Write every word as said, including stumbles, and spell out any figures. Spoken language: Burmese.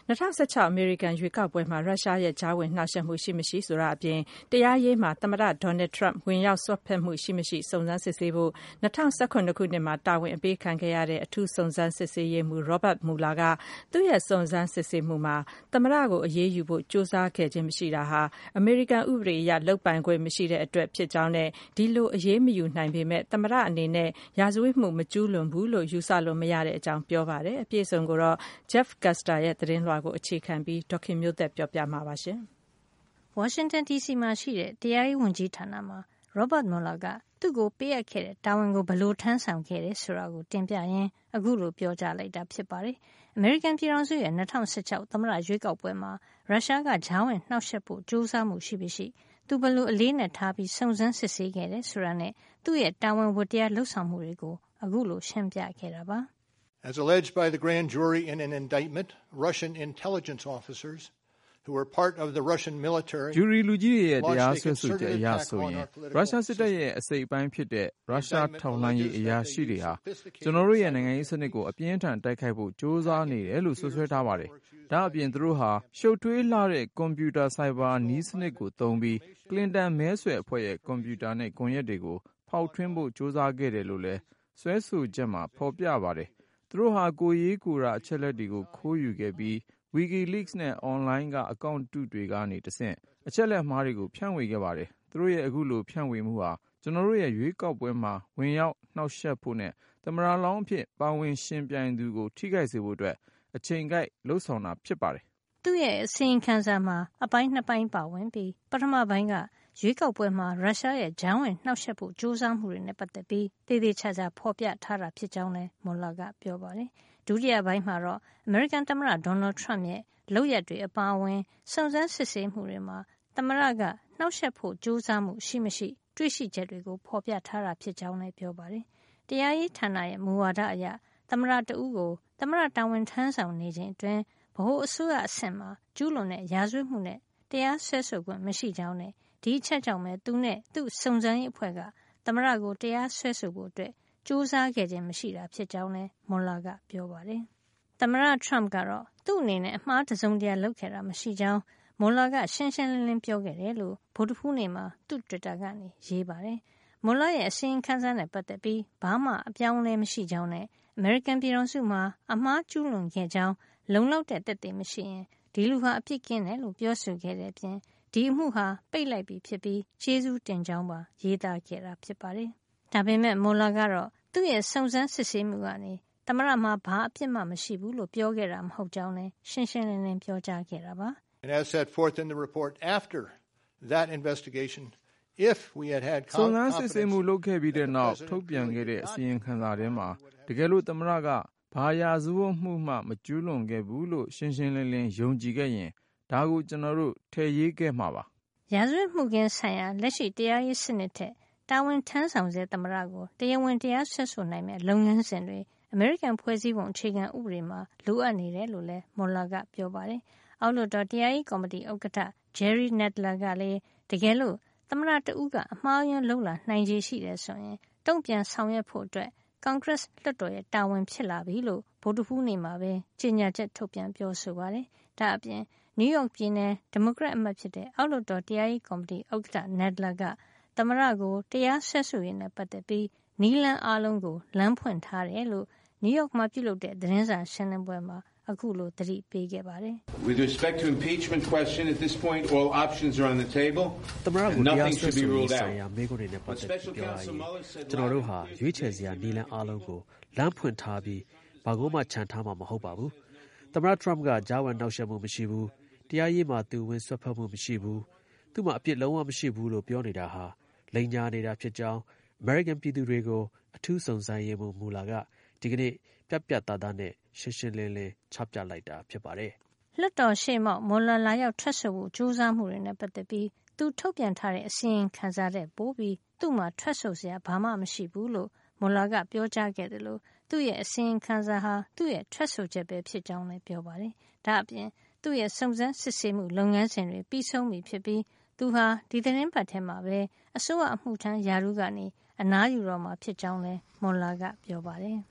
2016အမေရိကန်ရွေးကောက်ပွဲမှာရုရှားရဲ့ကြားဝင်နှောက်ယှက်မှုရှိမရှိဆိုတာအပြင်တရားရေးမှာသမ္မတဒေါ်နယ်ထရမ့်ဝင်ရောက်စွက်ဖက်မှုရှိမရှိစုံစမ်းစစ်ဆေးဖို့2017ခုနှစ်မှာတာဝန်အပေးခံခဲ့ရတဲ့အထူးစုံစမ်းစစ်ဆေးရေးမှူး Robert Mueller ကသူ့ရဲ့စုံစမ်းစစ်ဆေးမှုမှာသမ္မတကိုအရေးယူဖို့ကြိုးစားခဲ့ခြင်းမရှိတာဟာအမေရိကန်ဥပဒေအရလုပ်ပိုင်ခွင့်မရှိတဲ့အတွက်ဖြစ်ကြောင်းနဲ့ဒီလိုအရေးမယူနိုင်ပေမဲ့သမ္မတအနေနဲ့ရာဇဝတ်မှုမကျူးလွန်ဘူးလို့ယူဆလို့မရတဲ့အကြောင်းပြောပါတယ်။အပြည့်အစုံကိုတော့ Jeff Custer ရဲ့သတင်းလွှာကိုအခြေခံပြီးဒေါခင်မျိုးသက်ပြောပြမှာပါရှင်။ Washington ဒီ စီ မှာရှိတဲ့တရားရေးဝန်ကြီးဌာနမှာ Robert Mueller ကသူ့ကိုပေးအပ်ခဲ့တဲ့တာဝန်ကိုဘယ်လိုထမ်းဆောင်ခဲ့တယ်ဆိုတာကိုတင်ပြရင်းအခုလိုပြောကြားလိုက်တာဖြစ်ပါတယ်။ အမေရိကန်ပြည်ထောင်စုရဲ့2016သမ္မတရွေးကောက်ပွဲမှာရုရှားကကြားဝင်နှောက်ယှက်ဖို့ကြိုးစားမှုရှိမရှိသူဘယ်လိုအလေးနဲ့ထားပြီးစုံစမ်းစစ်ဆေးခဲ့တယ်ဆိုတာနဲ့သူ့ရဲ့တာဝန်ဝတ္တရားလှုပ်ဆောင်မှုတွေကိုအခုလိုရှင်းပြခဲ့တာပါ။ As alleged by the grand jury in an indictment, Russian intelligence officers who were part of the Russian military ဂျူရီလူကြီးရဲ့တရားစွဲဆိုချက်အရဆိုရင်ရုရှားစစ်တပ်ရဲ့အစိတ်အပိုင်းဖြစ်တဲ့ရုရှားထောက်လှမ်းရေးအရာရှိတွေဟာကျွန်တော်တို့ရဲ့နိုင်ငံရေးစနစ်ကိုအပြင်းထန်တိုက်ခိုက်ဖို့ကြိုးစားနေတယ်လို့ဆွဆွဲထားပါတယ်။ဒါအပြင်သူတို့ဟာရှုပ်ထွေးလှတဲ့ကွန်ပျူတာဆိုင်ဘာနည်းစနစ်ကိုသုံးပြီးကလင်တန်မဲဆွယ်အဖွဲ့ရဲ့ကွန်ပျူတာနဲ့ကွန်ရက်တွေကိုဖောက်ထွင်းဖို့ကြိုးစားခဲ့တယ်လို့လည်းဆွဲဆိုချက်မှာဖော်ပြပါတယ်။သူတို့ဟာကိုရေးကိုရာအချက်လက်တွေကိုခိုးယူခဲ့ပြီး WikiLeaks နဲ့ online ကအကောင့်တုတွေကနေတဆင့်အချက်လက်မှားတွေကိုဖြန့်ဝေခဲ့ပါတယ်။သူတို့ရဲ့အခုလိုဖြန့်ဝေမှုဟာကျွန်တော်တို့ရဲ့ရွေးကောက်ပွဲမှာဝင်ရောက်နှောက်ယှက်ဖို့နဲ့သမ္မတလောင်းအဖြစ်ပါဝင်ရှင်ပြိုင်သူကိုထိခိုက်စေဖို့အတွက်အချိန်ကိုက်လှုံ့ဆော်တာဖြစ်ပါတယ်။သူ့ရဲ့အစီရင်ခံစာမှာအပိုင်းနှစ်ပိုင်းပါဝင်ပြီးပထမပိုင်းကရွေးကောက်ပွဲမှာရုရှားရဲ့ကြားဝင်နှောက်ယှက်ဖို့ကြိုးစားမှုတွေနဲ့ပတ်သက်ပြီးသေသေးချာချာဖော်ပြထားတာဖြစ်ကြောင်းလည်းမွန်လာကပြောပါတယ်။ဒုတိယပိုင်းမှာတော့အမေရိကန်သမ္မတဒေါ်နယ်ထရမ့်ရဲ့လုပ်ရက်တွေအပါအဝင်စုံစမ်းစစ်ဆေးမှုတွေမှာသမ္မတကနှောက်ယှက်ဖို့ကြိုးစားမှုရှိမရှိတွေ့ရှိချက်တွေကိုဖော်ပြထားတာဖြစ်ကြောင်းလည်းပြောပါတယ်။တရားရေးဌာနရဲ့မူဝါဒအရသမ္မတတဦးကိုသမ္မတတာဝန်ထမ်းဆောင်နေခြင်းအတွင်းဗဟိုအစိုးရအဆင့်မှာကျူးလွန်တဲ့ရာဇဝတ်မှုနဲ့တရားစွဲဆိုခွင့်မရှိကြောင်းနဲ့ဒီအချက်ကြောင့်ပဲသူနဲ့သူ့စုံစမ်းရေးအဖွဲ့ကသမ္မတကိုတရားစွဲဆိုဖို့အတွက်ကြိုးစားခဲ့ခြင်းမရှိတာဖြစ်ကြောင်းလည်းမွန်လာကပြောပါတယ်။သမ္မတထရမ့်ကတော့သူ့အနေနဲ့အမှားတစုံတရာလုပ်ခဲ့တာမရှိကြောင်းမွန်လာကရှင်းရှင်းလင်းလင်းပြောခဲ့တယ်လို့ဗုဒ္ဓဟူးနေ့မှာသူ့ Twitter ကနေရေးပါတယ်။မွန်လာရဲ့အစီရင်ခံစာနဲ့ပတ်သက်ပြီးဘာမှအပြောင်းအလဲမရှိကြောင်းနဲ့အမေရိကန်ပြည်ထောင်စုမှာအမှားကျူးလွန်ခဲ့ကြောင်းလုံလောက်တဲ့သက်သေမရှိရင်ဒီလူဟာအပြစ်ကင်းတယ်လို့ပြောဆိုခဲ့တဲ့အပြင်ဒီအမှုဟာပိတ်လိုက်ပြီဖြစ်ပြီးကျေးဇူးတင်ကြောင်းပါရေးသားခဲ့တာဖြစ်ပါတယ်။ဒါပေမဲ့မွန်လာကတော့သူ့ရဲ့စုံစမ်းစစ်ဆေးမှုကနေသမ္မတမှာဘာအပြစ်မှမရှိဘူးလို့ပြောခဲ့တာမဟုတ်ကြောင်းလည်းရှင်းရှင်းလင်းလင်းပြောကြားခဲ့တာပါ။ And as set forth in the report after that investigation, if we had had စုံစမ်းစစ်ဆေးမှုလုပ်ခဲ့ပြီးတဲ့နောက်ထုတ်ပြန်ခဲ့တဲ့အစီရင်ခံစာထဲမှာတကယ်လို့သမ္မတကဘာရာဇဝတ်မှုမှမကျူးလွန်ခဲ့ဘူးလို့ရှင်းရှင်းလင်းလင်းယုံကြည်ခဲ့ရင်ဒါကိုကျွန်တော်တို့ထည့်ရေးခဲ့မှာပါ။ရာဇဝတ်မှုကင်းဆိုင်ရာလက်ရှိတရားရေးစနစ်ထက်တာဝန်ထမ်းဆောင်စေသမ္မတကိုတရားဝင်တရားစွဲဆိုနိုင်မဲ့လုပ်ငန်းစဉ်တွေအမေရိကန်ဖွဲ့စည်းပုံအခြေခံဥပဒေမှာလိုအပ်နေတယ်လို့လည်းမွန်လာကပြောပါတယ်။အောက်လွှတ်တော်တရားရေးကော်မတီဥက္ကဋ္ဌ Jerry Nadler ကလည်းတကယ်လို့သမ္မတတဦးကအမှားယွင်းလုပ်လာနိုင်ခြေရှိတယ်ဆိုရင်တုံ့ပြန်ဆောင်ရွက်ဖို့အတွက်ကွန်ဂရက်လွှတ်တော်ရဲ့တာဝန်ဖြစ်လာပြီလို့ဗုဒ္ဓဟူးနေ့မှာပဲကြေညာချက်ထုတ်ပြန်ပြောဆိုပါတယ်။ဒါအပြင်နယူးယောက်ပြည်နယ်ဒီမိုကရက်အမတ်ဖြစ်တဲ့အောက်လွှတ်တော်တရားရေးကော်မတီဥက္ကဋ္ဌ Nadler ကသမ္မတကိုတရားစွဲဆိုရေးနဲ့ပတ်သက်ပြီးနည်းလမ်းအားလုံးကိုလမ်းဖွင့်ထားတယ်လို့နယူးယောက်မှာပြုလုပ်တဲ့သတင်းစာရှင်းလင်းပွဲမှာအခုလိုသတိပေးခဲ့ပါတယ်။ With respect to impeachment question at this point all options are on the table. သမ္မတကိုတရားစွဲဆိုရေးဆိုင်ရာမေးခွန်းတွေနဲ့ပတ်သက်ပြီးပြောရရင်ကျွန်တော်တို့ဟာရွေးချယ်စရာနည်းလမ်းအားလုံးကိုလမ်းဖွင့်ထားပြီးဘာကိုမှခြံထားမှာမဟုတ်ပါဘူး။သမ္မတထရမ့်ကကြားဝင်နှောက်ယှက်မှုမရှိဘူး။တရားရေးမှာသူဝင်ဆွတ်ဖက်မှုမရှိဘူး။သူ့မှာအပြစ်လုံးဝမရှိဘူးလို့ပြောနေတာဟာလိမ်ညာနေတာဖြစ်ကြောင်းအမေရိကန်ပြည်သူတွေကိုအထူးစုံစမ်းရေးမှူးမူလာကဒီကနေ့ပြတ်ပြတ်သားသားနဲ့ရှင်းရှင်းလင်းလင်းချပြလိုက်တာဖြစ်ပါတယ်။လွှတ်တော်ရှေ့မှောက်မွန်လာလာရောက်ထွက်ဆိုဖို့ကြိုးစားမှုတွေနဲ့ပတ်သက်ပြီးသူထုတ်ပြန်ထားတဲ့အစီရင်ခံစာတဲ့ပို့ပြီးသူ့မှာထွက်ဆိုစရာဘာမှမရှိဘူးလို့မွန်လာကပြောကြားခဲ့တယ်လို့သူ့ရဲ့အစီရင်ခံစာဟာသူ့ရဲ့ထွက်ဆိုချက်ပဲဖြစ်ကြောင်းလည်းပြောပါတယ်။ဒါအပြင်သူ့ရဲ့စုံစမ်းစစ်ဆေးမှုလုပ်ငန်းစဉ်တွေပြီးဆုံးပြီဖြစ်ပြီးသူဟာဒီသတင်းပတ်ထဲမှာပဲအစိုးရအမှုထမ်းရာထူးကနေအနားယူတော့မှာဖြစ်ကြောင်းလည်းမွန်လာကပြောပါတယ်။